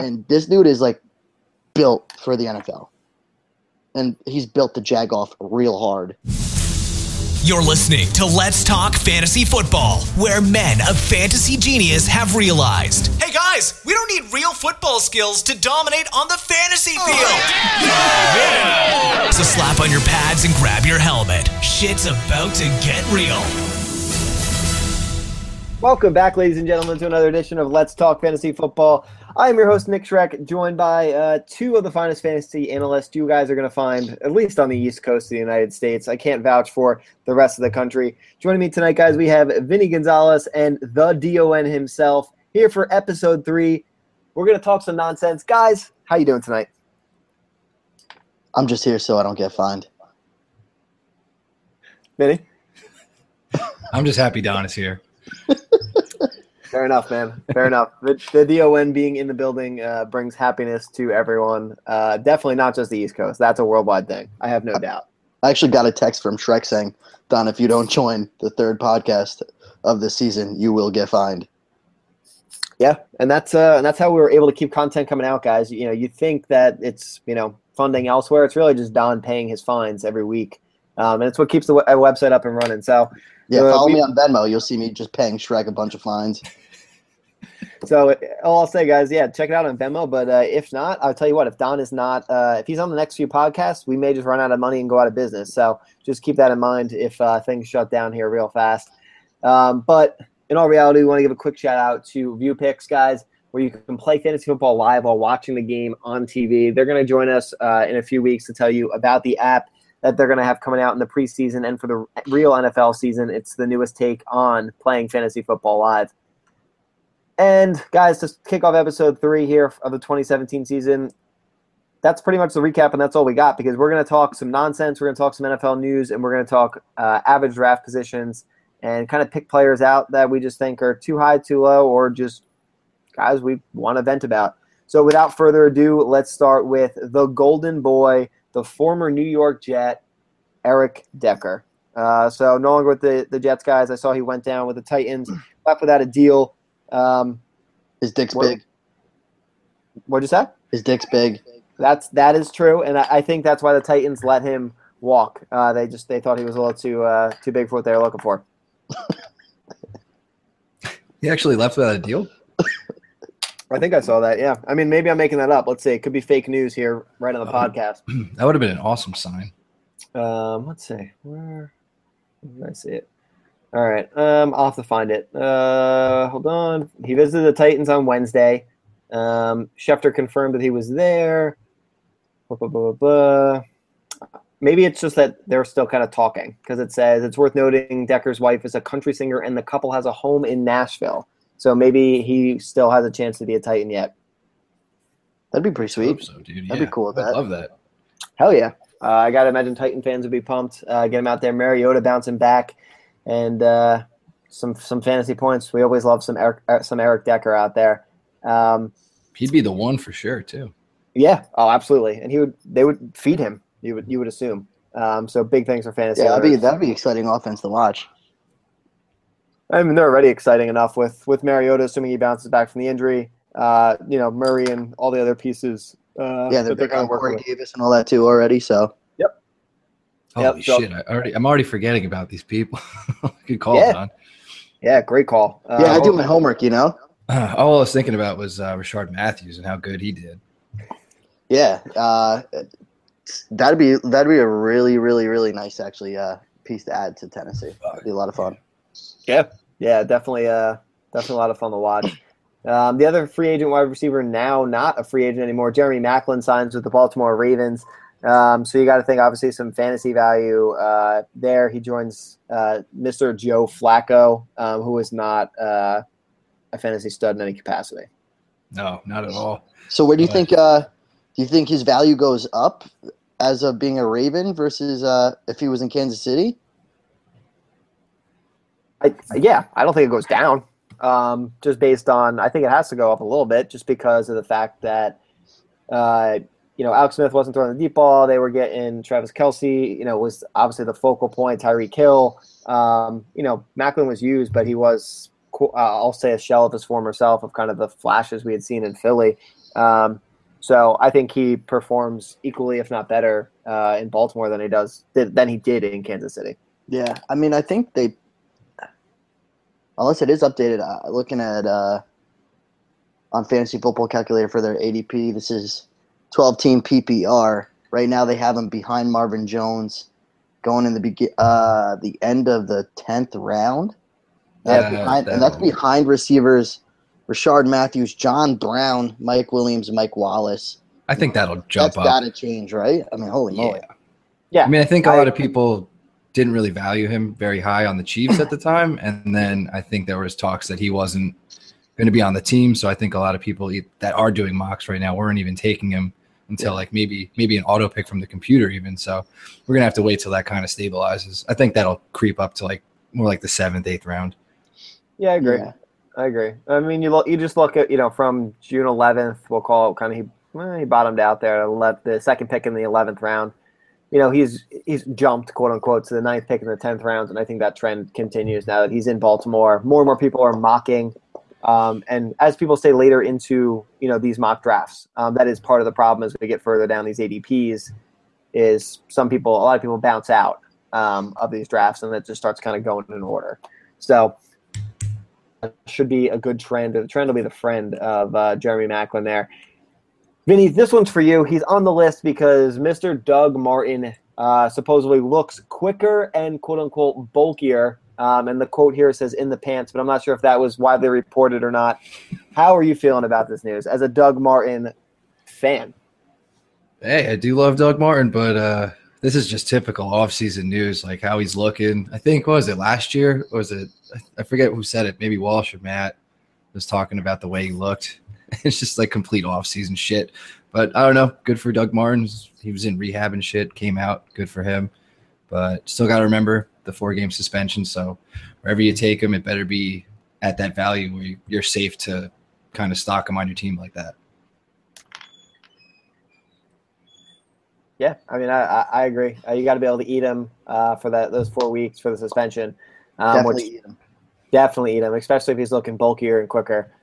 And this dude is like built for the NFL. And he's built to jag off real hard. You're listening to Let's Talk Fantasy Football, where men of fantasy genius have realized, hey guys, we don't need real football skills to dominate on the fantasy field. Yeah. So slap on your pads and grab your helmet. Shit's about to get real. Welcome back, ladies and gentlemen, to another edition of Let's Talk Fantasy Football. I am your host, Nick Schreck, joined by two of the finest fantasy analysts you guys are going to find, at least on the East Coast of the United States. I can't vouch for the rest of the country. Joining me tonight, guys, we have Vinny Gonzalez and the DON himself here for episode 3. We're going to talk some nonsense. Guys, how you doing tonight? I'm just here so I don't get fined. Vinny? I'm just happy Don is here. Fair enough, man. Fair enough. The DON being in the building brings happiness to everyone. Definitely not just the East Coast. That's a worldwide thing. I have no doubt. I actually got a text from Shrek saying, Don, if you don't join the third podcast of the season, you will get fined. Yeah, and that's how we were able to keep content coming out, guys. You know, you think that it's, funding elsewhere. It's really just Don paying his fines every week. And it's what keeps the website up and running. So yeah, follow me on Venmo. You'll see me just paying Shrek a bunch of fines. So all I'll say, guys, yeah, check it out on Venmo. But if not, I'll tell you what, if Don is not, if he's on the next few podcasts, we may just run out of money and go out of business. So just keep that in mind if things shut down here real fast. But in all reality, we want to give a quick shout out to ViewPicks, guys, where you can play fantasy football live while watching the game on TV. They're going to join us in a few weeks to tell you about the app that they're going to have coming out in the preseason and for the real NFL season. It's the newest take on playing fantasy football live. And, guys, to kick off episode 3 here of the 2017 season, that's pretty much the recap, and that's all we got, because we're going to talk some nonsense, we're going to talk some NFL news, and we're going to talk average draft positions and kind of pick players out that we just think are too high, too low, or just guys we want to vent about. So without further ado, let's start with the golden boy, the former New York Jet, Eric Decker. So no longer with the Jets, guys. I saw he went down with the Titans, left without a deal. His dick's big. What'd you say? His dick's big. That is true, and I think that's why the Titans let him walk. They thought he was a little too big for what they were looking for. He actually left without a deal? I think I saw that, yeah. I mean, maybe I'm making that up. Let's see. It could be fake news here right on the podcast. That would have been an awesome sign. Let's see. Where did I see it? All right. I'll have to find it. Hold on. He visited the Titans on Wednesday. Schefter confirmed that he was there. Maybe it's just that they're still kind of talking, because it says it's worth noting Decker's wife is a country singer and the couple has a home in Nashville. So maybe he still has a chance to be a Titan yet. That'd be pretty sweet. I hope so, dude. That'd be cool with that. I love that. Hell yeah. I got to imagine Titan fans would be pumped. Get him out there. Mariota bouncing back. And some fantasy points. We always love some Eric Decker out there. He'd be the one for sure, too. Yeah. Oh, absolutely. And they would feed him. You would assume. So big things for fantasy. Yeah, that'd be exciting offense to watch. I mean, they're already exciting enough with Mariota, assuming he bounces back from the injury. Murray and all the other pieces. They're big on Corey Davis and all that too already. So. Yep. Holy shit! I'm already forgetting about these people. Good call, yeah. Don. Yeah, great call. I do my homework. All I was thinking about was Rashard Matthews and how good he did. Yeah, that'd be a really, really, really nice actually piece to add to Tennessee. It'd be a lot of fun. Yeah, definitely a lot of fun to watch. The other free agent wide receiver, now not a free agent anymore, Jeremy Maclin, signs with the Baltimore Ravens. So you got to think, obviously, some fantasy value there. He joins Mr. Joe Flacco, who is not a fantasy stud in any capacity. No, not at all. So where do you think? Do you think his value goes up as of being a Raven versus if he was in Kansas City? I don't think it goes down. Just based on, I think it has to go up a little bit, just because of the fact that Alex Smith wasn't throwing the deep ball. They were getting Travis Kelce, was obviously the focal point, Tyreek Hill. Maclin was used, but he was, I'll say, a shell of his former self, of kind of the flashes we had seen in Philly. So I think he performs equally, if not better, in Baltimore than he did in Kansas City. Yeah, I mean, I think unless it is updated, looking at on Fantasy Football Calculator for their ADP, this is 12-team PPR. Right now, they have him behind Marvin Jones, going in the end of the 10th round. That's behind receivers Rashard Matthews, John Brown, Mike Williams, Mike Wallace. I think that'll jump up. That's got to change, right? I mean, holy moly. Yeah. I mean, I think a lot of people didn't really value him very high on the Chiefs at the time. And then I think there was talks that he wasn't going to be on the team. So I think a lot of people that are doing mocks right now weren't even taking him until like maybe an auto pick from the computer even. So we're going to have to wait till that kind of stabilizes. I think that'll creep up to like more like the 7th, 8th round. Yeah, I agree. Yeah. I agree. I mean, you just look at, from June 11th, we'll call it kind of, he bottomed out there, the second pick in the 11th round. He's jumped, quote unquote, to the 9th pick in the 10th round, and I think that trend continues now that he's in Baltimore. More and more people are mocking, and as people say later into these mock drafts, that is part of the problem as we get further down these ADPs. Is a lot of people bounce out of these drafts, and that just starts kind of going in order. So should be a good trend. The trend will be the friend of Jeremy Maclin there. Vinny, this one's for you. He's on the list because Mr. Doug Martin supposedly looks quicker and quote-unquote bulkier. And the quote here says in the pants, but I'm not sure if that was widely reported or not. How are you feeling about this news as a Doug Martin fan? Hey, I do love Doug Martin, but this is just typical offseason news, like how he's looking. I think, what was it, last year? Or was it, I forget who said it, maybe Walsh or Matt was talking about the way he looked. It's just like complete offseason shit. But I don't know. Good for Doug Martin. He was in rehab and shit, came out. Good for him. But still got to remember the 4-game suspension. So wherever you take him, it better be at that value where you're safe to kind of stock him on your team like that. Yeah, I mean, I agree. You got to be able to eat him for those 4 weeks for the suspension. Definitely eat him. Definitely eat him, especially if he's looking bulkier and quicker.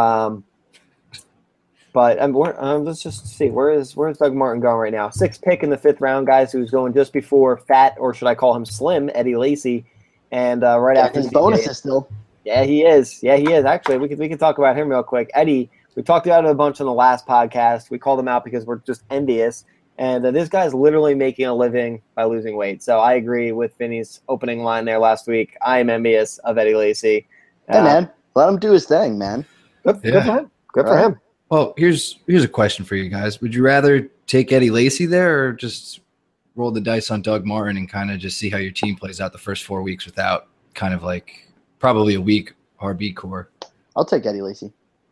But let's just see. Where's Doug Martin going right now? 6th pick in the 5th round, guys, who's going just before fat, or should I call him slim, Eddie Lacy. And right after his bonuses still. Yeah, he is. Actually, we can talk about him real quick. Eddie, we talked about him a bunch on the last podcast. We called him out because we're just envious. And this guy's literally making a living by losing weight. So I agree with Vinny's opening line there last week. I am envious of Eddie Lacy. Hey, man, let him do his thing, man. Good for him. Good for him. Well, here's a question for you guys. Would you rather take Eddie Lacy there or just roll the dice on Doug Martin and kind of just see how your team plays out the first 4 weeks without kind of like probably a weak RB core? I'll take Eddie Lacy.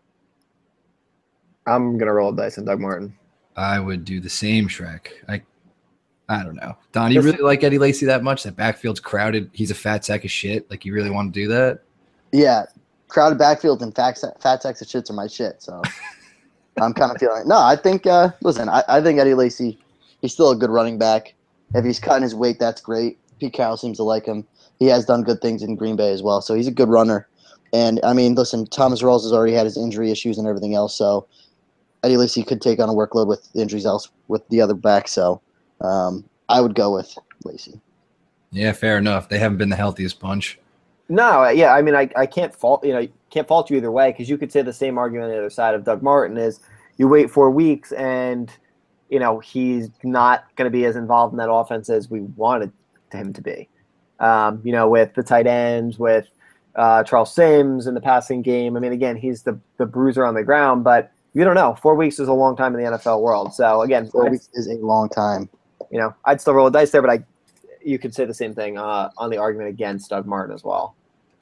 I'm going to roll the dice on Doug Martin. I would do the same, Shrek. I don't know. Don, you really like Eddie Lacy that much? That backfield's crowded. He's a fat sack of shit. Like, you really want to do that? Yeah. Crowded backfield and fat sacks of shits are my shit, so I'm kind of feeling it. No, I think, listen, I think Eddie Lacy, he's still a good running back. If he's cutting his weight, that's great. Pete Carroll seems to like him. He has done good things in Green Bay as well, so he's a good runner. And, I mean, listen, Thomas Rawls has already had his injury issues and everything else, so Eddie Lacy could take on a workload with injuries else with the other back, so I would go with Lacy. Yeah, fair enough. They haven't been the healthiest bunch. No, yeah, I mean, I can't fault you either way, because you could say the same argument on the other side of Doug Martin is you wait 4 weeks and he's not going to be as involved in that offense as we wanted him to be. With the tight ends, with Charles Sims in the passing game. I mean, again, he's the bruiser on the ground, but you don't know. 4 weeks is a long time in the NFL world. So again, 4 weeks is a long time. I'd still roll a dice there, but you could say the same thing on the argument against Doug Martin as well.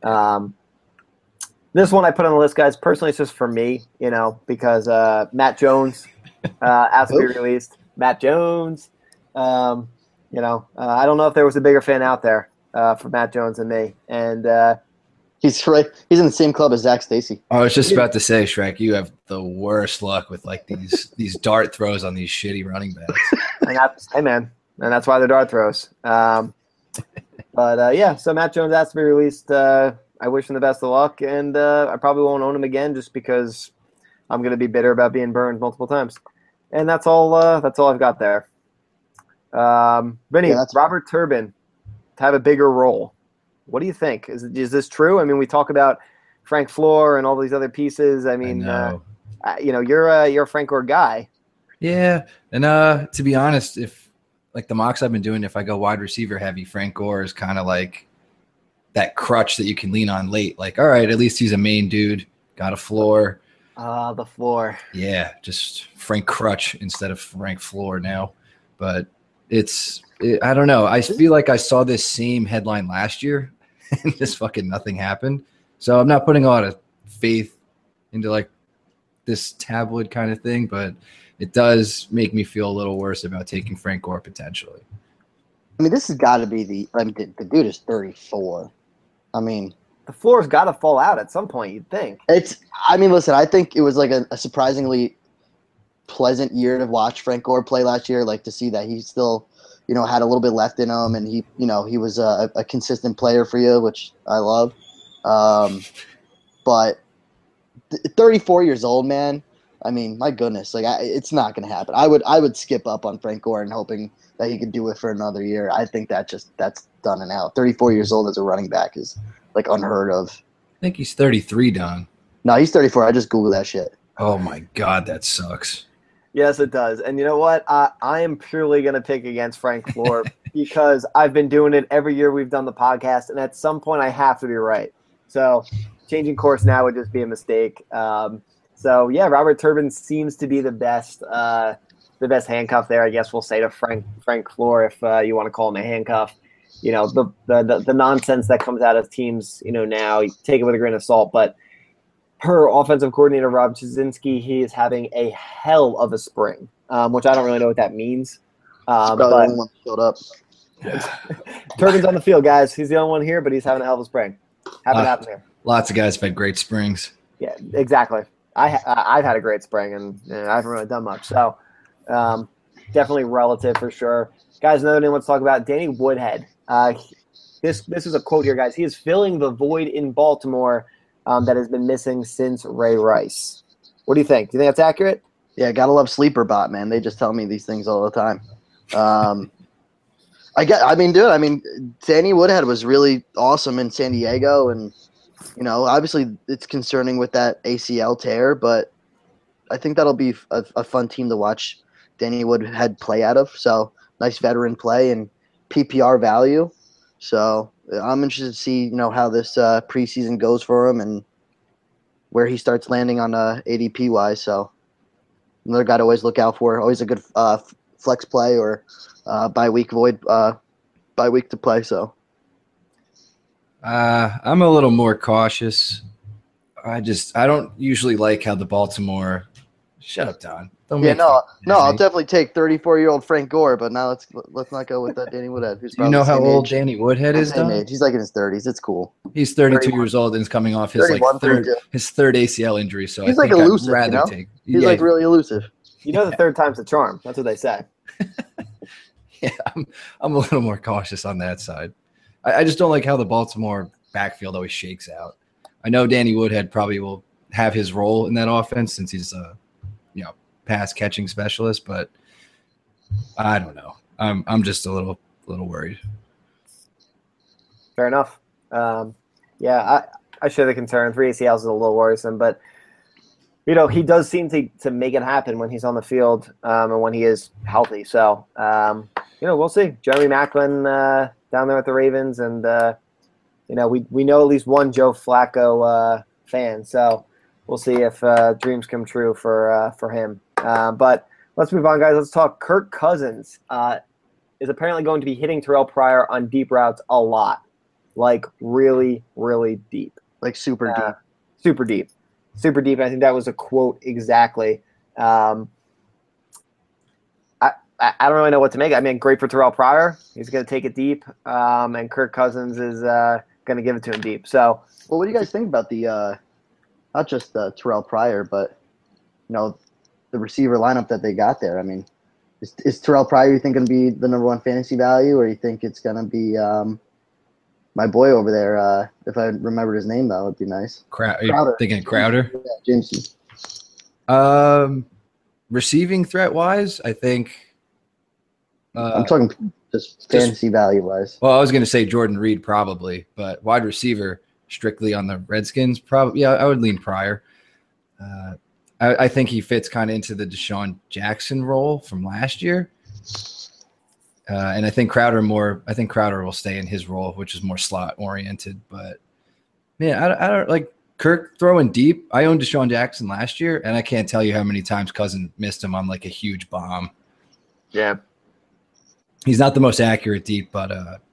This one I put on the list, guys. Personally, it's just for me, because Matt Jones asked to be released. Matt Jones, I don't know if there was a bigger fan out there for Matt Jones than me. And he's right. He's in the same club as Zach Stacy. I was just about to say, Shrek, you have the worst luck with like these dart throws on these shitty running backs. Hey, man. And that's why they're dart throws. So Matt Jones asked to be released. I wish him the best of luck, and I probably won't own him again just because I'm going to be bitter about being burned multiple times. And that's all I've got there. Vinny, Yeah, that's Robert Turbin to have a bigger role. What do you think? Is this true? I mean, we talk about Frank Floor and all these other pieces. I mean, you're a Frank Gore guy. Yeah, and to be honest, if like the mocks I've been doing, if I go wide receiver heavy, Frank Gore is kind of like that crutch that you can lean on late. Like, all right, at least he's a main dude, got a floor. The floor. Yeah, just Frank Crutch instead of Frank Floor now. But I don't know. I feel like I saw this same headline last year and just fucking nothing happened. So I'm not putting a lot of faith into like this tabloid kind of thing, but it does make me feel a little worse about taking Frank Gore potentially. I mean, this has got to be the dude is 34. I mean, the floor's got to fall out at some point, you'd think. Listen, I think it was like a surprisingly pleasant year to watch Frank Gore play last year, like to see that he still, had a little bit left in him, and he was a consistent player for you, which I love. But 34 years old, man, I mean, my goodness, like it's not going to happen. I would skip up on Frank Gore and hoping that he could do it for another year. I think that's done and out. 34 years old as a running back is like unheard of. I think he's 33, Don. No, he's 34. I just Googled that shit. Oh my God, that sucks. Yes, it does. And you know what? I am purely going to pick against Frank Floor because I've been doing it every year we've done the podcast, and at some point I have to be right. So changing course now would just be a mistake. So yeah, Robert Turbin seems to be the best handcuff there. I guess we'll say to Frank Floor if you want to call him a handcuff. The nonsense that comes out of teams, now you take it with a grain of salt. But per offensive coordinator Rob Chudzinski, he is having a hell of a spring, which I don't really know what that means. But the only one showed up. Turbin's on the field, guys. He's the only one here, but he's having a hell of a spring. Happened here. Lots of guys have had great springs. Yeah, exactly. I've had a great spring, and I haven't really done much. So definitely relative for sure. Guys, another name let's talk about, Danny Woodhead. This is a quote here, guys. He is filling the void in Baltimore that has been missing since Ray Rice. What do you think? Do you think that's accurate? Yeah, gotta love Sleeper Bot, man. They just tell me these things all the time. Danny Woodhead was really awesome in San Diego, and obviously it's concerning with that ACL tear, but I think that'll be a fun team to watch Danny Woodhead play out of. So nice veteran play and PPR value. So I'm interested to see how this preseason goes for him and where he starts landing on ADP wise. So another guy to always look out for. Always a good flex play or bye week to play. So I'm a little more cautious. I don't usually like how the Baltimore. Shut up, Don. I'll definitely take 34-year-old Frank Gore, but now let's not go with Danny Woodhead. Who's you know how old Danny Woodhead is, Don? He's like in his 30s. It's cool. He's 32 years old and is coming off his third ACL injury. So he's I think elusive. I'd rather take. He's really elusive. The third time's the charm. That's what they say. Yeah, I'm a little more cautious on that side. I just don't like how the Baltimore backfield always shakes out. I know Danny Woodhead probably will have his role in that offense since he's pass catching specialist, but I don't know. I'm just a little worried. Fair enough. I share the concern. 3 ACLs is a little worrisome, but he does seem to make it happen when he's on the field and when he is healthy. So we'll see. Jeremy Maclin down there with the Ravens, and we know at least one Joe Flacco fan. So we'll see if dreams come true for him. But let's move on, guys. Let's talk. Kirk Cousins is apparently going to be hitting Terrell Pryor on deep routes a lot, like really, really deep. Like super deep. Super deep. Super deep. I think that was a quote exactly. I don't really know what to make. I mean, great for Terrell Pryor. He's going to take it deep, and Kirk Cousins is going to give it to him deep. So, well, what do you guys think about the not just Terrell Pryor, but the receiver lineup that they got there? I mean, is Terrell Pryor, you think, going to be the number one fantasy value, or you think it's going to be my boy over there? If I remembered his name, that would be nice. Are you thinking Crowder? Yeah, Jameson. Receiving threat wise, I think. I'm talking just fantasy value wise. Well, I was going to say Jordan Reed probably, but wide receiver strictly on the Redskins, probably. Yeah, I would lean Pryor. I think he fits kind of into the Deshaun Jackson role from last year. And I think Crowder will stay in his role, which is more slot oriented. But man, I don't like Kirk throwing deep. I owned Deshaun Jackson last year, and I can't tell you how many times Cousin missed him on like a huge bomb. Yeah. He's not the most accurate deep, but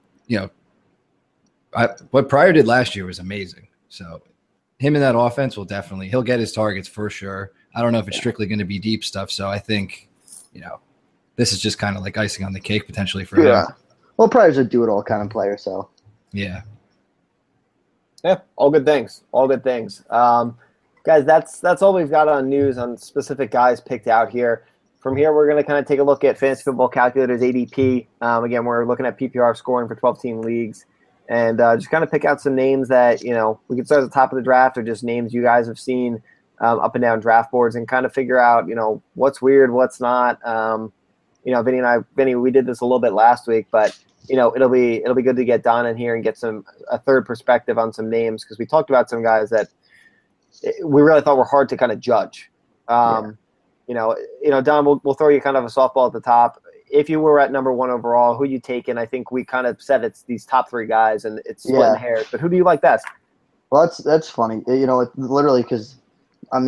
what Pryor did last year was amazing. So him in that offense he'll get his targets for sure. I don't know if it's strictly going to be deep stuff. So I think, this is just kind of like icing on the cake potentially for him. Well, Pryor's a do-it-all kind of player, so. Yeah. Yeah, all good things. All good things. Guys, that's all we've got on news on specific guys picked out here. From here, we're going to kind of take a look at Fantasy Football Calculator's ADP. Again, we're looking at PPR scoring for 12-team leagues. And just kind of pick out some names that, we can start at the top of the draft or just names you guys have seen up and down draft boards and kind of figure out, what's weird, what's not. Vinny, we did this a little bit last week, but, it'll be good to get Don in here and get a third perspective on some names because we talked about some guys that we really thought were hard to kind of judge. Don, we'll throw you kind of a softball at the top. If you were at number one overall, who you taking? I think we kind of said it's these top three guys, and it's splitting hairs. But who do you like best? Well, that's funny. It's literally because I'm,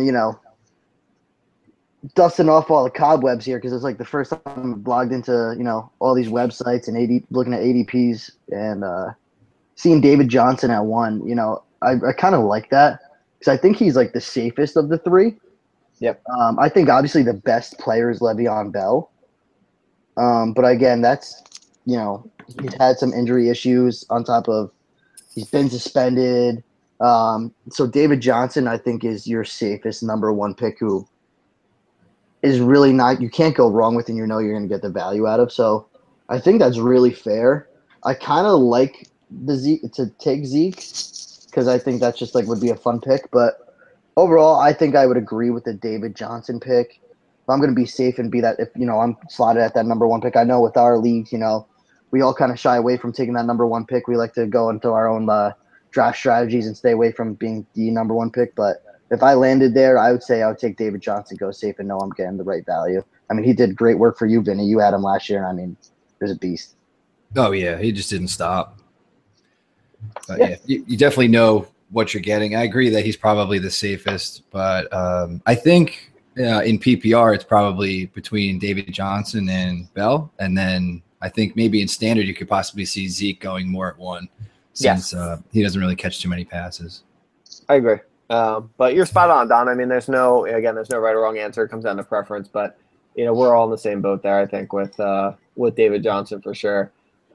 dusting off all the cobwebs here because it's like the first time I'm logged into, all these websites and looking at ADPs and seeing David Johnson at 1. I kind of like that because I think he's like the safest of the three. Yep. I think obviously the best player is Le'Veon Bell. But again, that's, he's had some injury issues on top of he's been suspended. So David Johnson, I think, is your safest number one pick who is really not – you can't go wrong with and you're going to get the value out of. So I think that's really fair. I kind of like to take Zeke because I think that's just would be a fun pick. But overall, I think I would agree with the David Johnson pick. If I'm going to be safe and be that, if I'm slotted at that number one pick, I know with our leagues, we all kind of shy away from taking that number one pick. We like to go into our own draft strategies and stay away from being the number one pick. But if I landed there, I would say I would take David Johnson, go safe, and know I'm getting the right value. I mean, he did great work for you, Vinny. You had him last year, and I mean, there's a beast. Oh, yeah. He just didn't stop. But, yeah, you definitely know what you're getting. I agree that he's probably the safest. But I think in PPR, it's probably between David Johnson and Bell. And then I think maybe in standard, you could possibly see Zeke going more at 1 since he doesn't really catch too many passes. I agree. But you're spot on, Don. I mean, there's no right or wrong answer. It comes down to preference. But, we're all in the same boat there, I think, with David Johnson for sure.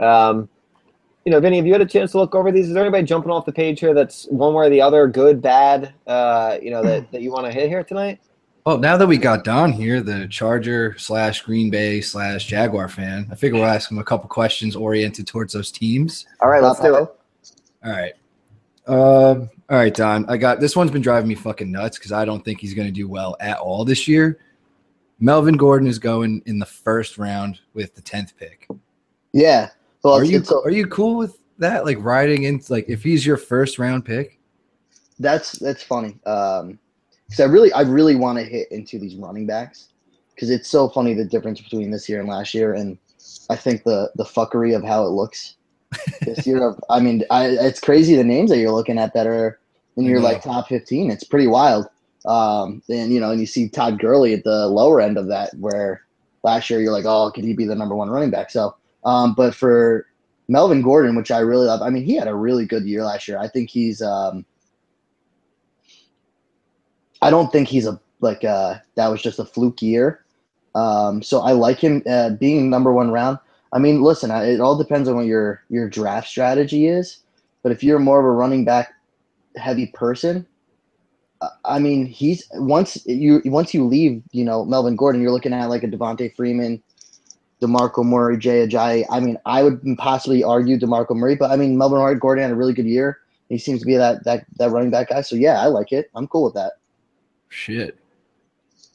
Vinny, have you had a chance to look over these? Is there anybody jumping off the page here that's one way or the other, good, bad, that you want to hit here tonight? Well, now that we got Don here, the Charger / Green Bay / Jaguar fan, I figure we'll ask him a couple questions oriented towards those teams. All right, let's do it. All right. All right, Don. This one's been driving me fucking nuts because I don't think he's going to do well at all this year. Melvin Gordon is going in the first round with the 10th pick. Yeah. Well, are you cool with that? Like riding into if he's your first round pick? That's funny. Because I really want to hit into these running backs because it's so funny the difference between this year and last year, and I think the fuckery of how it looks this year. It's crazy the names that you're looking at that are in your top 15. It's pretty wild. And you see Todd Gurley at the lower end of that, where last year you're like, oh, could he be the number one running back? So, but for Melvin Gordon, which I really love, he had a really good year last year. I think he's I don't think he's that was just a fluke year. So I like him being number one round. Listen, it all depends on what your draft strategy is. But if you're more of a running back heavy person, he's once you leave, Melvin Gordon, you're looking at like a Devontae Freeman, DeMarco Murray, Jay Ajayi. I would possibly argue DeMarco Murray, but Melvin Gordon had a really good year. He seems to be that running back guy. So yeah, I like it. I'm cool with that. Shit.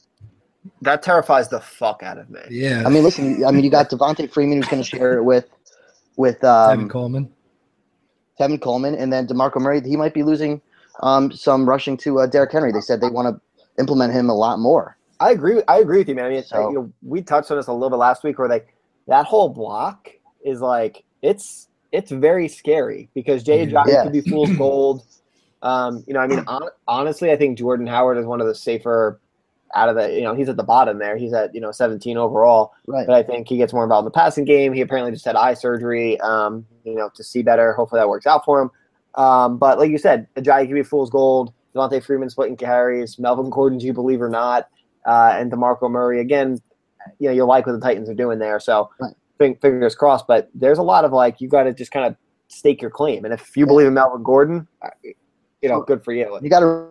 That terrifies the fuck out of me. Yeah. I mean, listen. I mean, you got Devontae Freeman who's going to share it with Tevin Coleman. Tevin Coleman, and then DeMarco Murray. He might be losing some rushing to Derrick Henry. They said they want to implement him a lot more. I agree with you, man. I mean, So- we touched on this a little bit last week, where that whole block is like it's very scary because Jay Ajayi Yeah. could be fool's gold. I mean, honestly, I think Jordan Howard is one of the safer out of the. He's at the bottom there. He's at 17 overall, Right. but I think he gets more involved in the passing game. He apparently just had eye surgery, to see better. Hopefully that works out for him. But like you said, Ajayi could be fool's gold. Devontae Freeman splitting carries. Melvin Gordon, do you believe or not? And DeMarco Murray, again, you like what the Titans are doing there. So fingers crossed. But there's a lot of you got to just kind of stake your claim. And if you believe in Melvin Gordon, good for you. You got to.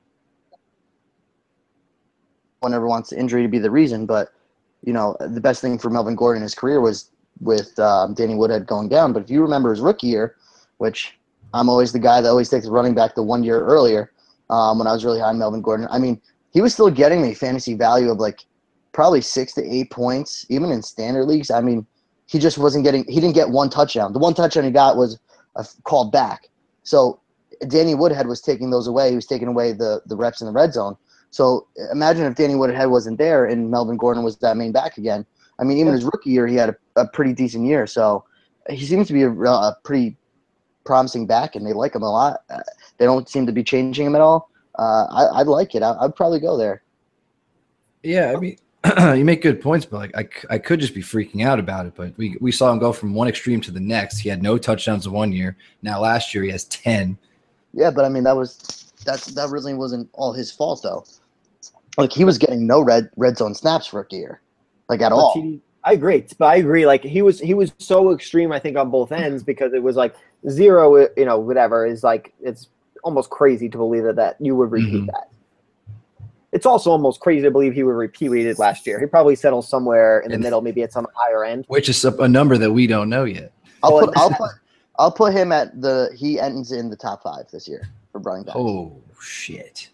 One never wants the injury to be the reason, but the best thing for Melvin Gordon in his career was with Danny Woodhead going down. But if you remember his rookie year, which I'm always the guy that always takes the running back the 1 year earlier, when I was really high on Melvin Gordon, I mean, he was still getting me fantasy value of probably 6 to 8 points, even in standard leagues. I mean, he just wasn't getting – he didn't get one touchdown. The one touchdown he got was called back. So Danny Woodhead was taking those away. He was taking away the reps in the red zone. So imagine if Danny Woodhead wasn't there and Melvin Gordon was that main back again. I mean, even his rookie year, he had a pretty decent year. So he seems to be a pretty promising back, and they like him a lot. They don't seem to be changing him at all. I'd like it. I'd probably go there. Yeah, I mean, you make good points, but I could just be freaking out about it. But we saw him go from one extreme to the next. He had no touchdowns in 1 year. Now last year he has 10. Yeah, but I mean that really wasn't all his fault though. He was getting no red zone snaps for a year, at all. I agree, but I agree. He was so extreme, I think, on both ends because it was zero. Whatever is it's almost crazy to believe that you would repeat that. It's also almost crazy to believe he would repeat what he did last year. He probably settles somewhere in the middle, maybe at some higher end, which is a number that we don't know yet. I'll put him at he ends in the top 5 this year for running back. Oh shit!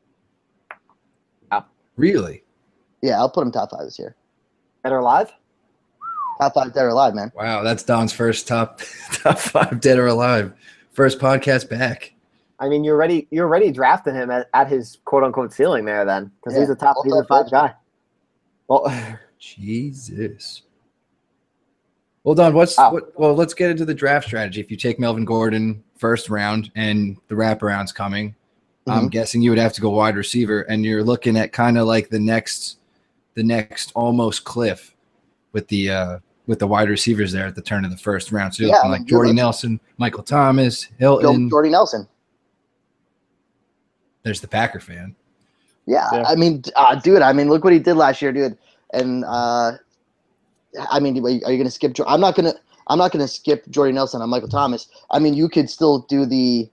Wow. Really? Yeah, I'll put him top 5 this year. Dead or alive? Top 5 dead or alive, man. Wow, that's Don's first top 5 dead or alive. First podcast back. I mean, you're already drafting him at his quote unquote ceiling there, then, because he's a top 5 guy. Well, Jesus. Well, Don, let's get into the draft strategy. If you take Melvin Gordon first round and the wraparound's coming, I'm guessing you would have to go wide receiver, and you're looking at kind of the next almost cliff with the wide receivers there at the turn of the first round. So you're looking Jordy Nelson, Michael Thomas, Hilton. Jordy Nelson. There's the Packer fan. Yeah. I mean, dude. I mean, look what he did last year, dude. And I mean, are you going to skip? I'm not going to skip Jordy Nelson on Michael Thomas. I mean, you could still debate.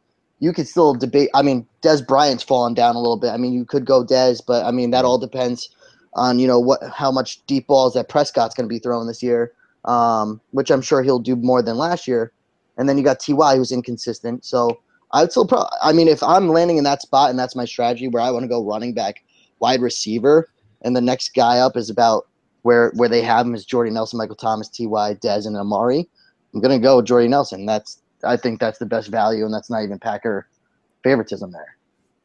I mean, Dez Bryant's fallen down a little bit. I mean, you could go Dez, but I mean, that all depends on how much deep balls that Prescott's going to be throwing this year, which I'm sure he'll do more than last year. And then you got Ty, who's inconsistent. So I would still I mean, if I'm landing in that spot and that's my strategy where I want to go running back, wide receiver, and the next guy up is about where they have him is Jordy Nelson, Michael Thomas, Ty, Dez, and Amari, I'm going to go Jordy Nelson. I think that's the best value, and that's not even Packer favoritism there.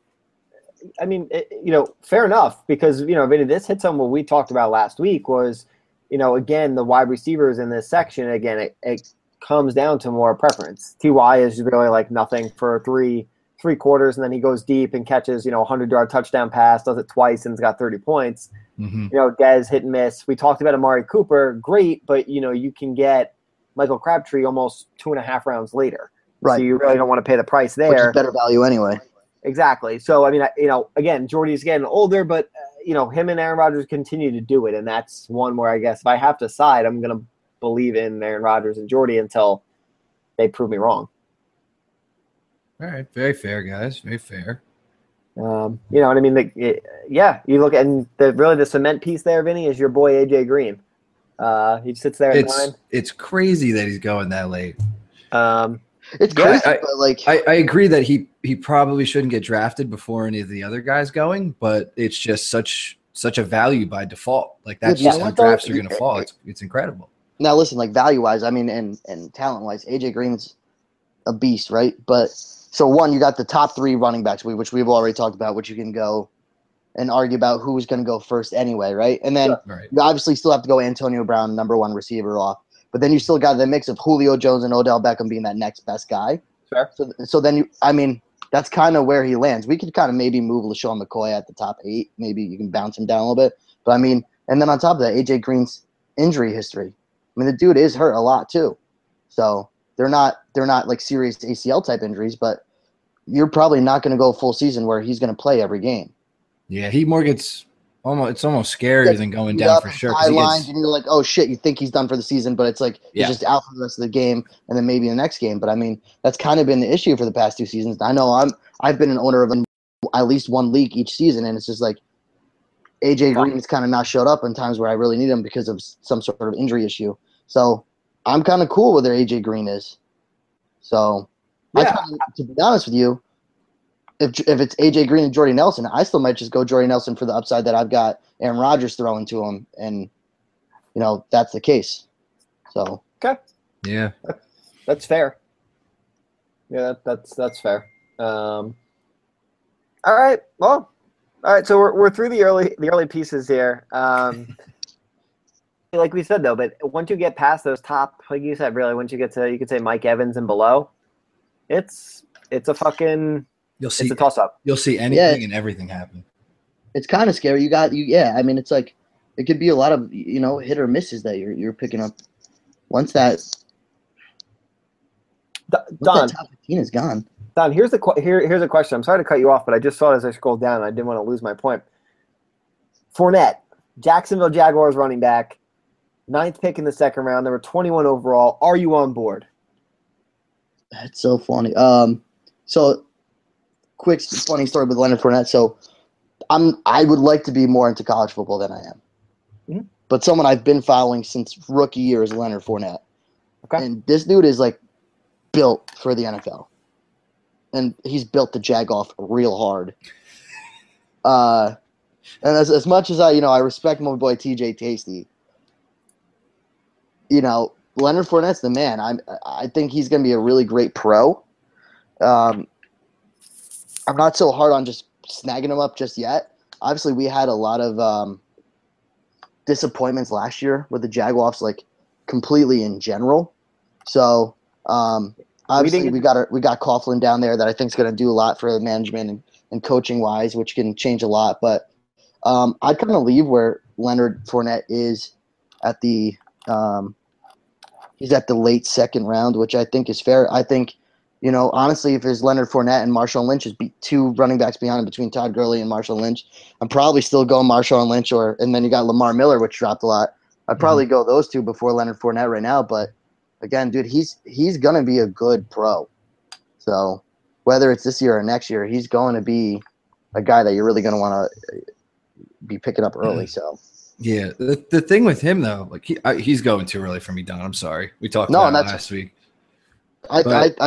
I mean, fair enough, because, Vinny, this hits on what we talked about last week was, again, the wide receivers in this section, again, it comes down to more preference. Ty is really nothing for three quarters, and then he goes deep and catches, 100-yard touchdown pass, does it twice, and has got 30 points. Dez hit and miss. We talked about Amari Cooper, great, but, you can get Michael Crabtree almost 2.5 rounds later. Right. So you really don't want to pay the price there. Which is better value anyway. Exactly. So, I mean, again, Jordy's getting older, but, him and Aaron Rodgers continue to do it. And that's one where I guess if I have to side, I'm going to believe in Aaron Rodgers and Jordy until they prove me wrong. All right. Very fair, guys. Very fair. You know what I mean? You look at, and the cement piece there, Vinny, is your boy AJ Green. He sits there at 9. It's crazy that he's going that late. It's crazy, but I agree that he probably shouldn't get drafted before any of the other guys going, but it's just such such a value by default. Like that's Yeah, just you know how what, though? drafts are going to fall. It's incredible. Now, listen, like value-wise, I mean, and talent-wise, AJ Green's a beast, right? But so one, you got the top 3 running backs, which we've already talked about, which you can go and argue about who's going to go first anyway, right? And then Right. you obviously still have to go Antonio Brown, number 1 receiver off. But then you still got the mix of Julio Jones and Odell Beckham being that next best guy. Sure. So then that's kind of where he lands. We could kind of maybe move LaShawn McCoy at the top 8. Maybe you can bounce him down a little bit. But I mean, and then on top of that, AJ Green's injury history. I mean, the dude is hurt a lot too. So they're not like serious ACL type injuries, but you're probably not going to go full season where he's going to play every game. Yeah, he more gets it's almost scarier than going down for sure. Sidelines, and you're like, oh shit, you think he's done for the season, but it's like he's Yeah. just out for the rest of the game, and then maybe the next game. But I mean, that's kind of been the issue for the past 2 seasons. I know I've been an owner of at least one league each season, and it's just like AJ Green's kind of not showed up in times where I really need him because of some sort of injury issue. So I'm kind of cool with where AJ Green is. So to be honest with you, if it's AJ Green and Jordy Nelson, I still might just go Jordy Nelson for the upside that I've got Aaron Rodgers throwing to him, and that's the case. So Okay. Yeah. That's fair. Yeah, that's fair. All right. Well, all right. So we're through the early pieces here. Like we said though, but once you get past those top, like you said, really, once you get to, you could say Mike Evans and below, it's a fucking it's a toss up. You'll see anything and everything happen. it's kind of scary. I mean, it's like it could be a lot of hit or misses that you're picking up. Once that Don, top 15 is gone. Don, here's a question. I'm sorry to cut you off, but I just saw it as I scrolled down, and I didn't want to lose my point. Fournette, Jacksonville Jaguars running back, 9th pick in the second round, number 21 overall. Are you on board? That's so funny. So quick funny story with Leonard Fournette. So I would like to be more into college football than I am. Mm-hmm. But someone I've been following since rookie year is Leonard Fournette. Okay. And this dude is like built for the NFL. And he's built to jag off real hard. And as much as I respect my boy TJ Tasty, Leonard Fournette's the man. I think he's going to be a really great pro. I'm not so hard on just snagging him up just yet. Obviously, we had a lot of disappointments last year with the Jaguars, like completely in general. So obviously, we got Coughlin down there that I think is going to do a lot for the management and coaching wise, which can change a lot. But I'd kind of leave where Leonard Fournette is at the he's at the late second round, which I think is fair. I think, honestly, if there's Leonard Fournette and Marshawn Lynch is 2 running backs behind him between Todd Gurley and Marshawn Lynch, I'm probably still going Marshawn Lynch and then you got Lamar Miller, which dropped a lot. I'd probably go those 2 before Leonard Fournette right now. But again, dude, he's going to be a good pro. So whether it's this year or next year, he's going to be a guy that you're really going to want to be picking up early. So. Yeah, the thing with him though, like he's going too early for me, Don. I'm sorry. We talked about it last week. I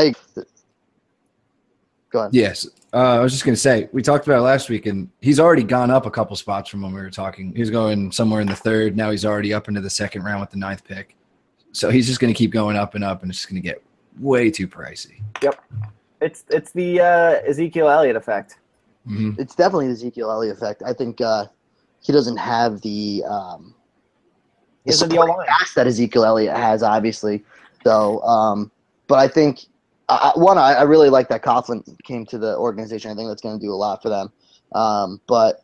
go ahead. Yes, I was just gonna say we talked about it last week, and he's already gone up a couple spots from when we were talking. He was going somewhere in the 3rd. Now he's already up into the 2nd round with the 9th pick. So he's just gonna keep going up and up, and it's just gonna get way too pricey. Yep, it's the Ezekiel Elliott effect. Mm-hmm. It's definitely the Ezekiel Elliott effect. I think. He doesn't have the pass that Ezekiel Elliott has, obviously. So, but I think I really like that Coughlin came to the organization. I think that's going to do a lot for them. But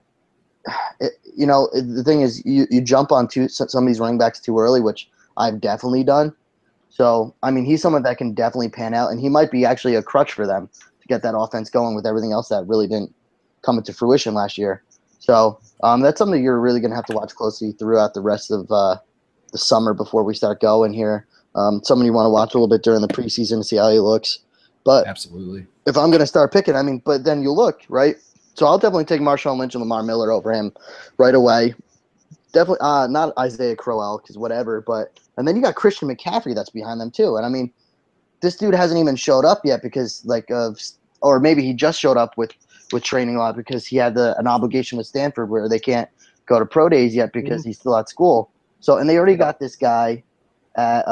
the thing is, you jump on some of these running backs too early, which I've definitely done. So, I mean, he's someone that can definitely pan out, and he might be actually a crutch for them to get that offense going with everything else that really didn't come into fruition last year. So that's something you're really going to have to watch closely throughout the rest of the summer before we start going here. Someone you want to watch a little bit during the preseason to see how he looks. But absolutely, if I'm going to start picking, but then you look, right? So I'll definitely take Marshawn Lynch and Lamar Miller over him right away. Definitely not Isaiah Crowell because whatever. And then you got Christian McCaffrey that's behind them too. And this dude hasn't even showed up yet because or maybe he just showed up with with training a lot because he had an obligation with Stanford where they can't go to pro days yet because he's still at school. So, and they already got this guy at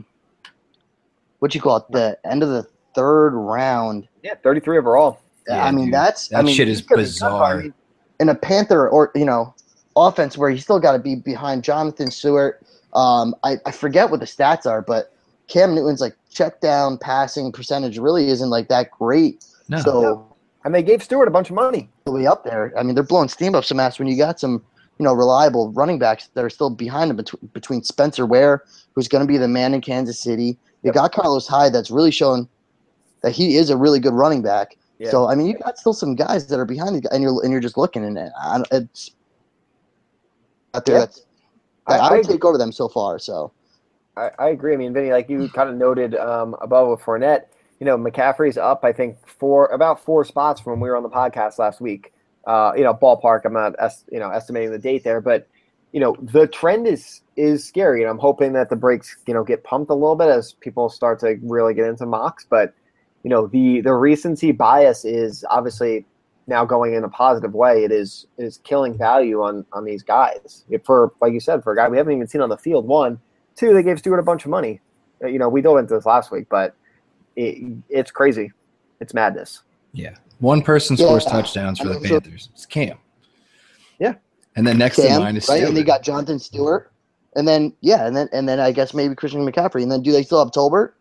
the end of the third round. Yeah, 33 overall. Yeah, I mean, dude, that shit is bizarre. In a Panther offense where you still got to be behind Jonathan Stewart. I forget what the stats are, but Cam Newton's like check down passing percentage really isn't like that great. No. So, and they gave Stewart a bunch of money. Way up there. I mean, they're blowing steam up some ass when you got some, reliable running backs that are still behind him between Spencer Ware, who's going to be the man in Kansas City. You got Carlos Hyde that's really shown that he is a really good running back. Yeah. So, I mean, you got still some guys that are behind you, and you're just looking, and it's out there. Yeah. I would take over them so far. So, I agree. I mean, Vinny, like you kind of noted above with Fournette, McCaffrey's up, I think, about 4 spots from when we were on the podcast last week. Ballpark. I'm not, estimating the date there, but the trend is scary, and I'm hoping that the brakes, get pumped a little bit as people start to really get into mocks. But the recency bias is obviously now going in a positive way. It is killing value on these guys. For, like you said, for a guy we haven't even seen on the field. 1, 2, they gave Stewart a bunch of money. We dove into this last week, but it's crazy. It's madness. Yeah. One person scores touchdowns for the Panthers. It's Cam. Yeah. And then next in line is Stewart. And they got Jonathan Stewart. And then I guess maybe Christian McCaffrey. And then do they still have Tolbert?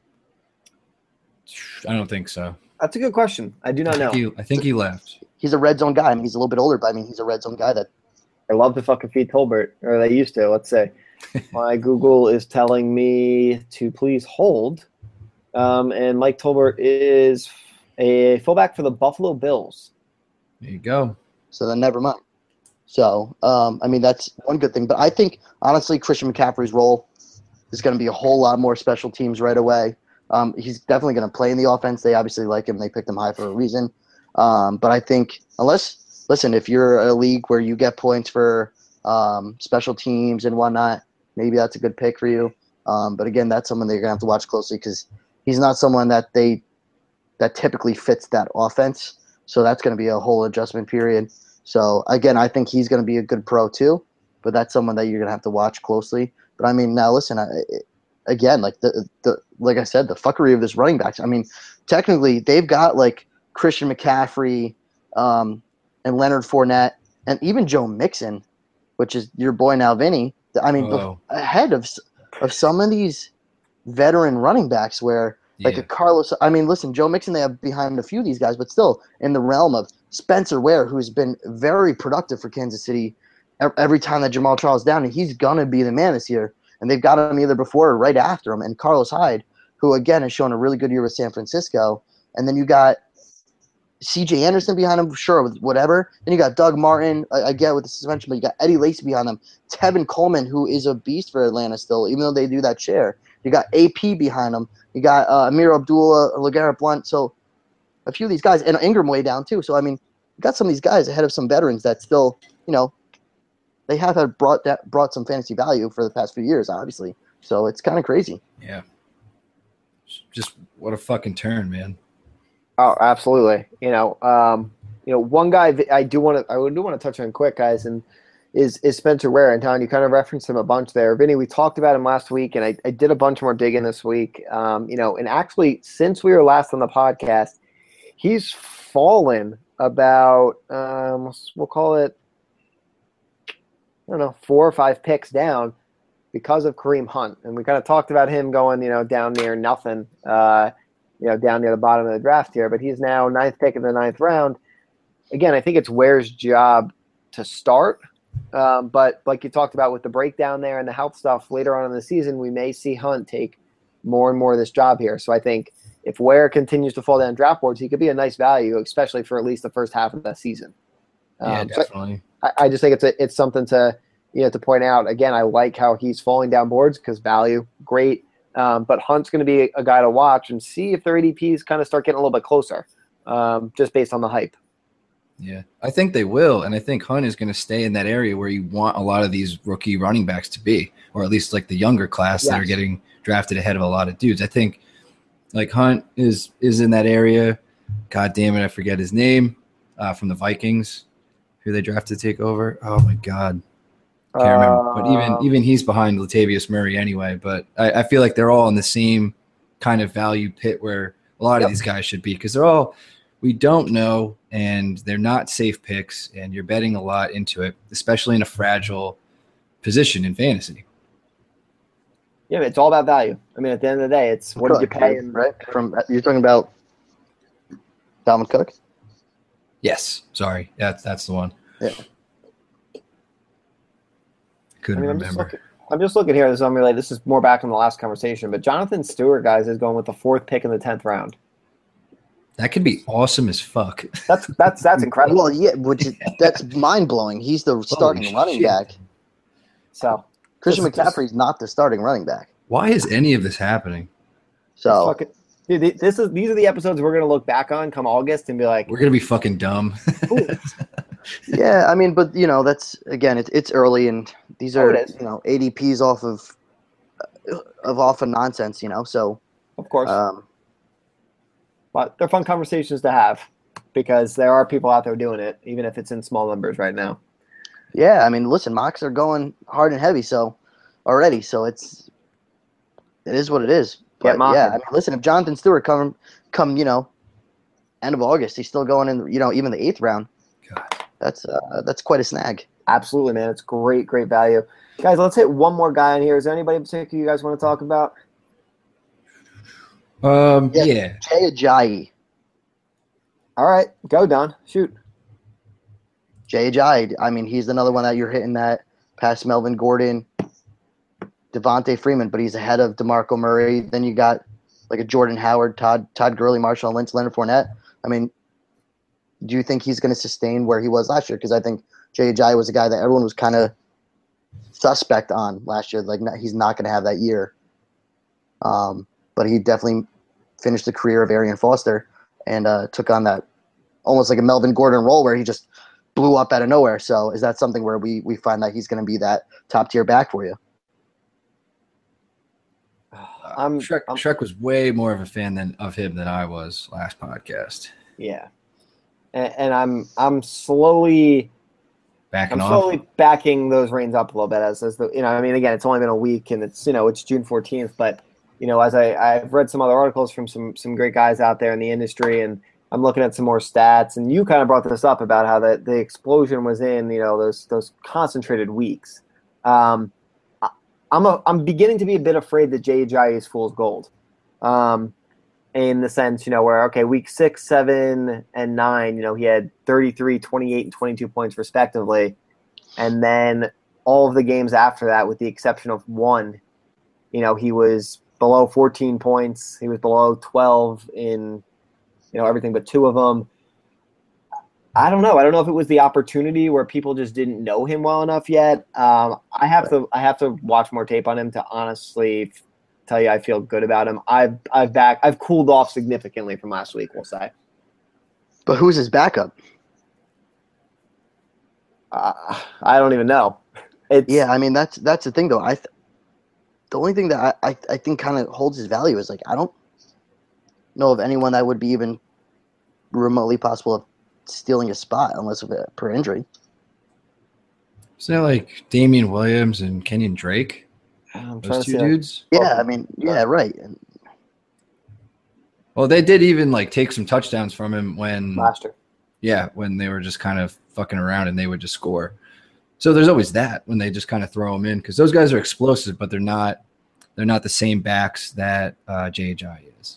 I don't think so. That's a good question. I do not know. I think he left. He's a red zone guy. I mean, he's a little bit older, but I mean, he's a red zone guy that I love to fucking feed Tolbert, or they used to, let's say. My Google is telling me to please hold. And Mike Tolbert is a fullback for the Buffalo Bills. There you go. So then never mind. So, I mean, that's one good thing. But I think, honestly, Christian McCaffrey's role is going to be a whole lot more special teams right away. He's definitely going to play in the offense. They obviously like him. They picked him high for a reason. But I think if you're a league where you get points for special teams and whatnot, maybe that's a good pick for you. But again, that's someone that you're going to have to watch closely because he's not someone that typically fits that offense. So that's going to be a whole adjustment period. So again, I think he's going to be a good pro too, but that's someone that you're going to have to watch closely. But I mean, now listen, again, like like I said, the fuckery of this running backs. I mean, technically they've got like Christian McCaffrey and Leonard Fournette and even Joe Mixon, which is your boy now, Vinny. I mean, ahead of some of these veteran running backs where like a Carlos. I mean, listen, Joe Mixon, they have behind a few of these guys, but still in the realm of Spencer Ware, who's been very productive for Kansas City every time that Jamal Charles is down, and he's going to be the man this year. And they've got him either before or right after him. And Carlos Hyde, who, again, has shown a really good year with San Francisco. And then you got C.J. Anderson behind him, sure, with whatever. Then you got Doug Martin, I get with the suspension, but you got Eddie Lacy behind them. Tevin Coleman, who is a beast for Atlanta still, even though they do that share. You got AP behind them. You got Amir Abdullah, LeGarrette Blount. So a few of these guys, and Ingram way down too. So, I mean, you got some of these guys ahead of some veterans that still, they have had brought some fantasy value for the past few years, obviously. So it's kind of crazy. Yeah. Just what a fucking turn, man. Oh, absolutely. One guy I do want to touch on quick, guys, and is Spencer Ware. And Don, you kind of referenced him a bunch there. Vinny, we talked about him last week, and I did a bunch more digging this week. And actually, since we were last on the podcast, he's fallen about we'll call it, 4 or 5 picks down because of Kareem Hunt. And we kind of talked about him going, down near nothing, down near the bottom of the draft here. But he's now 9th pick in the 9th round. Again, I think it's Ware's job to start. But like you talked about with the breakdown there and the health stuff later on in the season, we may see Hunt take more and more of this job here. So I think if Ware continues to fall down draft boards, he could be a nice value, especially for at least the first half of the season. Yeah, definitely. I just think it's something to point out. Again, I like how he's falling down boards because value, great. But Hunt's going to be a guy to watch and see if their ADPs kind of start getting a little bit closer, just based on the hype. Yeah, I think they will, and I think Hunt is going to stay in that area where you want a lot of these rookie running backs to be, or at least like the younger class that are getting drafted ahead of a lot of dudes. I think like Hunt is in that area. God damn it, I forget his name. from the Vikings, who they drafted to take over. Oh my God. Can't remember. But even he's behind Latavius Murray anyway. But I feel like they're all in the same kind of value pit where a lot of these guys should be, because they're all, we don't know, and they're not safe picks, and you're betting a lot into it, especially in a fragile position in fantasy. Yeah, it's all about value. I mean, at the end of the day, it's what did you pay? Right? You're talking about Dalvin Cook? Yes. Sorry. That's the one. Yeah. Couldn't remember. I'm just looking here. This is unrelated. This is more back in the last conversation. But Jonathan Stewart, guys, is going with the 4th pick in the 10th round. That could be awesome as fuck. That's incredible. Well, yeah, that's mind blowing. He's the starting running back. So Christian McCaffrey's not the starting running back. Why is any of this happening? So dude, these are the episodes we're gonna look back on come August and be like, we're gonna be fucking dumb. Yeah, I mean, but that's again, it's early, and these are ADPs off of nonsense, So of course, but they're fun conversations to have because there are people out there doing it, even if it's in small numbers right now. Yeah, I mean, listen, mocks are going hard and heavy, so it is what it is. But I mean, listen, if Jonathan Stewart come end of August, he's still going in, even the 8th round. God. That's quite a snag. Absolutely, man. It's great value. Guys, let's hit one more guy in here. Is there anybody in particular you guys want to talk about? Yeah. Jay Ajayi. All right, go, Don. Shoot. Jay Ajayi. I mean, he's another one that you're hitting that past Melvin Gordon, Devontae Freeman, but he's ahead of DeMarco Murray. Then you got like a Jordan Howard, Todd Gurley, Marshawn Lynch, Leonard Fournette. I mean, do you think he's going to sustain where he was last year? Because I think Jay Ajayi was a guy that everyone was kind of suspect on last year. Like, he's not going to have that year. But he definitely finished the career of Arian Foster and took on that almost like a Melvin Gordon role where he just blew up out of nowhere. So is that something where we find that he's going to be that top-tier back for you? Shrek was way more of a fan of him than I was last podcast. Yeah. And I'm slowly backing those reins up a little bit as the I mean, again, it's only been a week and it's it's June 14th, but as I've read some other articles from some great guys out there in the industry, and I'm looking at some more stats, and you kind of brought this up about how the explosion was in those concentrated weeks. I'm beginning to be a bit afraid that Jay Ajayi is fool's gold. In the sense, where, okay, week 6, 7, and 9, he had 33, 28, and 22 points respectively. And then all of the games after that, with the exception of one, he was below 14 points. He was below 12 in, everything but 2 of them. I don't know. I don't know if it was the opportunity where people just didn't know him well enough yet. I have to watch more tape on him to honestly tell you I feel good about him. I've cooled off significantly from last week, we'll say. But who's his backup? I don't even know. I mean, that's the thing though. The only thing that I think kind of holds his value is, like, I don't know of anyone that would be even remotely possible of stealing a spot unless per injury. Isn't that like Damian Williams and Kenyon Drake? Those 2 dudes? Yeah, I mean, yeah, right. Well, they did even take some touchdowns from him last year. Yeah, when they were just kind of fucking around and they would just score. So there's always that when they just kind of throw them in, because those guys are explosive, but they're not the same backs that Jay Ajayi is.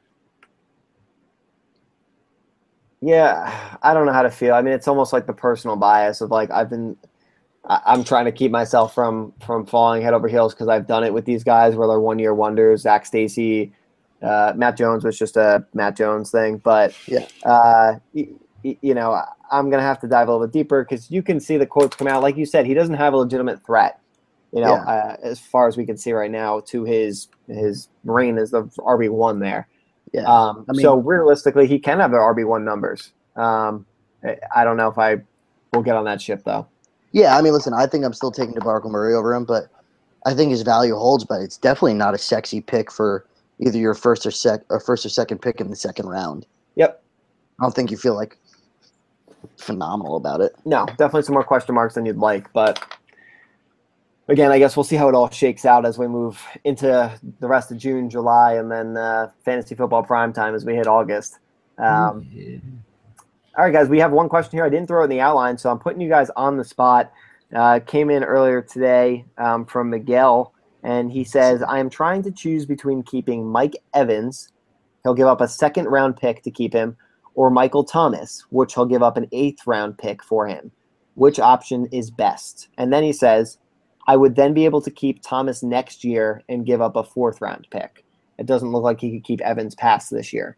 Yeah, I don't know how to feel. I mean, it's almost like the personal bias of I'm trying to keep myself from falling head over heels because I've done it with these guys where they're one-year wonders. Zach Stacy, Matt Jones was just a Matt Jones thing. But, I'm going to have to dive a little bit deeper because you can see the quotes come out. Like you said, he doesn't have a legitimate threat, as far as we can see right now, to his reign as the RB1 there. Yeah. So realistically, he can have the RB1 numbers. I don't know if I will get on that ship, though. Yeah, I mean, listen, I think I'm still taking DeMarco Murray over him, but I think his value holds, but it's definitely not a sexy pick for either your first or second pick in the second round. Yep. I don't think you feel like phenomenal about it. No, definitely some more question marks than you'd like. But again, I guess we'll see how it all shakes out as we move into the rest of June, July, and then fantasy football prime time as we hit August. All right, guys, we have one question here. I didn't throw it in the outline, so I'm putting you guys on the spot. Came in earlier today from Miguel, and he says, I am trying to choose between keeping Mike Evans, he'll give up a second-round pick to keep him, or Michael Thomas, which he'll give up an 8th-round pick for him. Which option is best? And then he says, I would then be able to keep Thomas next year and give up a 4th-round pick. It doesn't look like he could keep Evans past this year.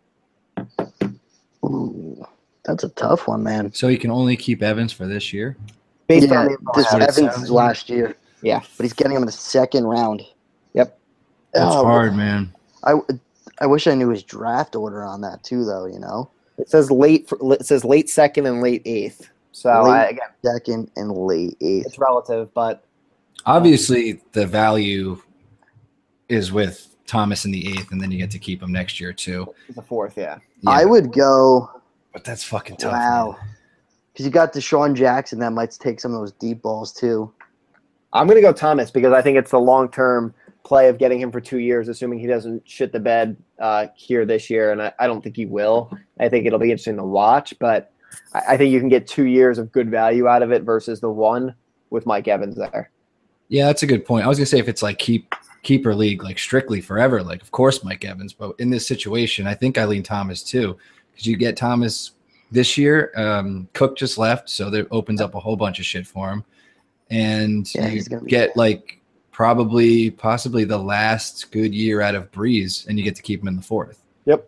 Ooh, that's a tough one, man. So he can only keep Evans for this year? Based on this the Evans last year. Yeah. But he's getting him in the 2nd round. Yep. That's hard, man. I wish I knew his draft order on that too, though. You know, it says late 2nd and late 8th. So late 2nd and late 8th. It's relative, but obviously the value is with Thomas in the 8th, and then you get to keep him next year too. The 4th, yeah. I would go. But that's fucking tough. Wow. Because you got Deshaun Jackson that might take some of those deep balls too. I'm going to go Thomas because I think it's the long-term play of getting him for 2 years, assuming he doesn't shit the bed here this year, and I don't think he will. I think it'll be interesting to watch, but I think you can get 2 years of good value out of it versus the 1 with Mike Evans there. Yeah, that's a good point. I was going to say if it's like keeper league, like strictly forever, like of course Mike Evans, but in this situation, I think I lean Thomas too because you get Thomas this year. Cook just left, so that opens up a whole bunch of shit for him. And you get like possibly the last good year out of Breeze, and you get to keep him in the 4th. Yep.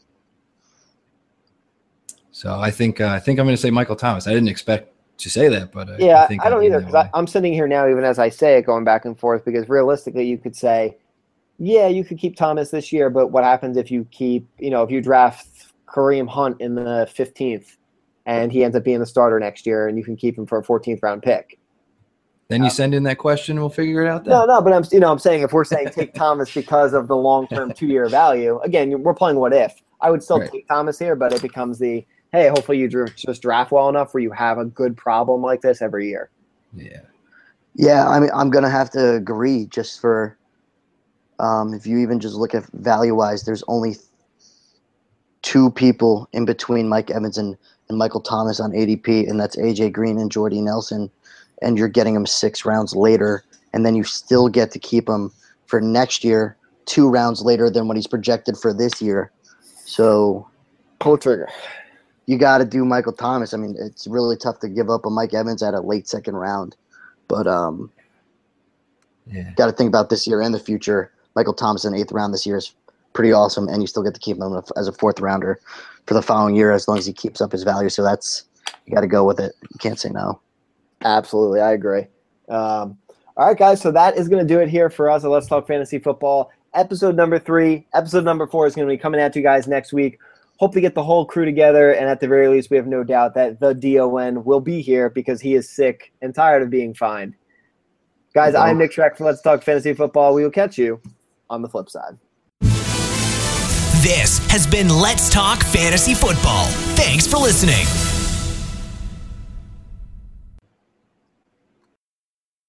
So I think I'm going to say Michael Thomas. I didn't expect to say that, but I don't either because I'm sitting here now, even as I say it, going back and forth because realistically, you could say, yeah, you could keep Thomas this year, but what happens if you if you draft Kareem Hunt in the 15th and he ends up being the starter next year, and you can keep him for a 14th round pick? Then you send in that question, and we'll figure it out then. No, but I'm saying if we're saying take Thomas because of the long-term 2-year value, again, we're playing what if. I would still take Thomas here, but it becomes the, hey, hopefully you just draft well enough where you have a good problem like this every year. Yeah. Yeah, I mean, I'm going to have to agree just for if you even just look at value-wise, there's only 2 people in between Mike Evans and Michael Thomas on ADP, and that's A.J. Green and Jordy Nelson. And you're getting him 6 rounds later, and then you still get to keep him for next year 2 rounds later than what he's projected for this year. So pull the trigger. You got to do Michael Thomas. I mean, it's really tough to give up a Mike Evans at a late 2nd round. But got to think about this year and the future. Michael Thomas in 8th round this year is pretty awesome, and you still get to keep him as a 4th rounder for the following year as long as he keeps up his value. So you got to go with it. You can't say no. Absolutely, I agree. All right, guys, so that is going to do it here for us at Let's Talk Fantasy Football. Episode number 3. Episode number 4 is going to be coming at you guys next week. Hope to get the whole crew together, and at the very least, we have no doubt that the DON will be here because he is sick and tired of being fined. Guys, I'm Nick Schreck from Let's Talk Fantasy Football. We will catch you on the flip side. This has been Let's Talk Fantasy Football. Thanks for listening.